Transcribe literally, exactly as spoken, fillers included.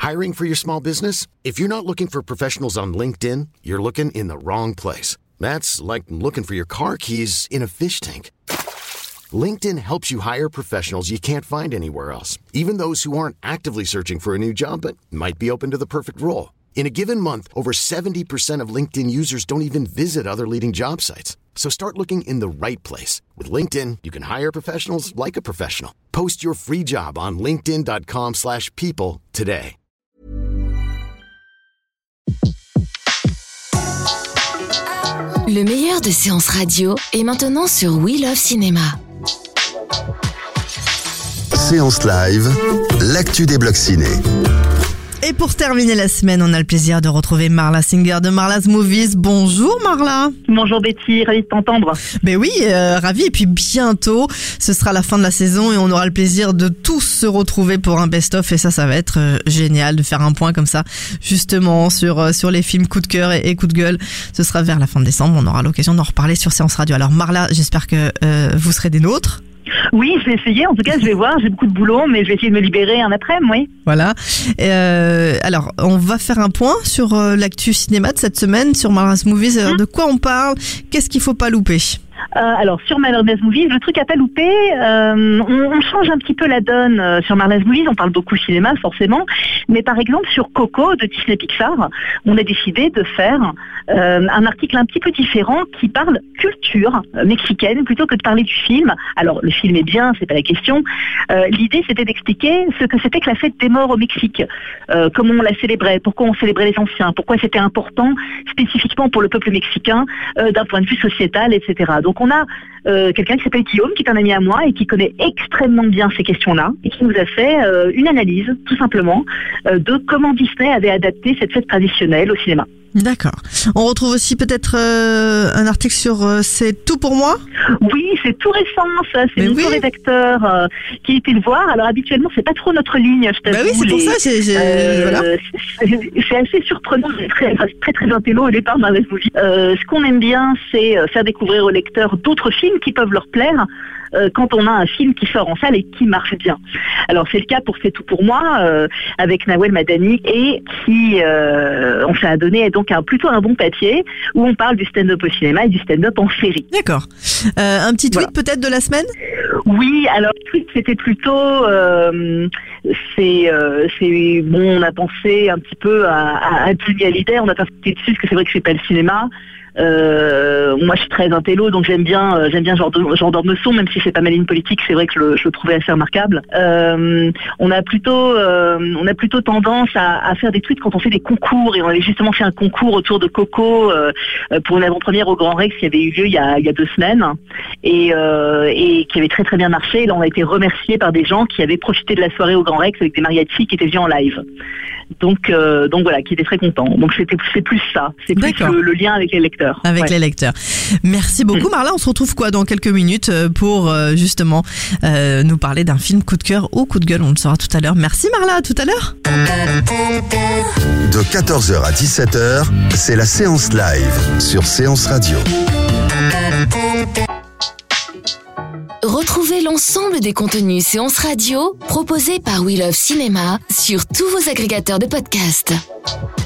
Hiring for your small business? If you're not looking for professionals on LinkedIn, you're looking in the wrong place. That's like looking for your car keys in a fish tank. LinkedIn helps you hire professionals you can't find anywhere else, even those who aren't actively searching for a new job but might be open to the perfect role. In a given month, over seventy percent of LinkedIn users don't even visit other leading job sites. So start looking in the right place. With LinkedIn, you can hire professionals like a professional. Post your free job on linkedin dot com slash people today. Le meilleur de séances radio est maintenant sur We Love Cinéma. Séance live, l'actu des blocs ciné. Et pour terminer la semaine, on a le plaisir de retrouver Marla Singer de Marla's Movies. Bonjour Marla. Bonjour Betty, ravie de t'entendre. Ben oui, euh, ravie. Et puis bientôt, ce sera la fin de la saison et on aura le plaisir de tous se retrouver pour un best-of. Et ça, ça va être euh, génial de faire un point comme ça, justement, sur, euh, sur les films coup de cœur et, et coup de gueule. Ce sera vers la fin de décembre. On aura l'occasion d'en reparler sur Séance Radio. Alors Marla, j'espère que euh, vous serez des nôtres. Oui, je vais essayer. En tout cas, je vais voir. J'ai beaucoup de boulot, mais je vais essayer de me libérer un après-midi, oui. Voilà. Euh, alors, on va faire un point sur euh, l'actu cinéma de cette semaine, sur Marla's Movies. Alors, de quoi on parle? Qu'est-ce qu'il faut pas louper? Euh, alors sur Marla's Movies, le truc à pas louper, euh, on, on change un petit peu la donne euh, sur Marla's Movies. On parle beaucoup cinéma forcément, mais par exemple sur Coco de Disney Pixar, on a décidé de faire euh, un article un petit peu différent qui parle culture euh, mexicaine plutôt que de parler du film. Alors le film est bien, c'est pas la question. Euh, l'idée c'était d'expliquer ce que c'était que la fête des morts au Mexique, euh, comment on la célébrait, pourquoi on célébrait les anciens, pourquoi c'était important spécifiquement pour le peuple mexicain euh, d'un point de vue sociétal, et cetera. Donc on a euh, quelqu'un qui s'appelle Guillaume, qui est un ami à moi et qui connaît extrêmement bien ces questions-là et qui nous a fait euh, une analyse, tout simplement, euh, de comment Disney avait adapté cette fête traditionnelle au cinéma. D'accord. On retrouve aussi peut-être euh, un article sur euh, C'est tout pour moi? Oui, c'est tout récent, ça. C'est Mais notre oui. rédacteur euh, qui a été le voir. Alors habituellement, c'est pas trop notre ligne, je t'avoue. Bah oui, c'est pour les, ça. J'ai, j'ai, euh, voilà. c'est, c'est assez surprenant, c'est très très, très intello au départ dans la movie. Euh, ce qu'on aime bien, c'est faire découvrir aux lecteurs d'autres films qui peuvent leur plaire euh, quand on a un film qui sort en salle et qui marche bien. Alors c'est le cas pour C'est tout pour moi, euh, avec Nawel Madani, et qui, euh, on s'est donné donc un, plutôt un bon papier où on parle du stand-up au cinéma et du stand-up en série. D'accord. Euh, un petit tweet voilà. peut-être de la semaine? Oui, alors le tweet c'était plutôt, euh, c'est, euh, c'est bon, on a pensé un petit peu à, à, à Johnny Hallyday, on a pensé dessus parce que c'est vrai que je fais pas le cinéma. Euh, moi je suis très intello, donc j'aime bien euh, j'aime bien Jean, Jean d'Ormesson, même si c'est pas ma ligne politique, c'est vrai que je le, je le trouvais assez remarquable. Euh, on a plutôt euh, on a plutôt tendance à, à faire des tweets quand on fait des concours, et on avait justement fait un concours autour de Coco euh, pour une avant-première au Grand Rex qui avait eu lieu il y a, il y a deux semaines et, euh, et qui avait très très bien marché. Et là on a été remerciés par des gens qui avaient profité de la soirée au Grand Rex avec des mariachis qui étaient venus en live. Donc euh, donc voilà, qui étaient très contents. Donc c'était c'est plus ça, c'est plus le, le lien avec les lecteurs. Avec ouais. les lecteurs. Merci beaucoup Marla, on se retrouve quoi dans quelques minutes pour euh, justement euh, nous parler d'un film coup de cœur ou coup de gueule, on le saura tout à l'heure. Merci Marla, à tout à l'heure. De quatorze heures à dix-sept heures, c'est la séance live sur Séance Radio. Retrouvez l'ensemble des contenus Séance Radio proposés par We Love Cinéma sur tous vos agrégateurs de podcasts.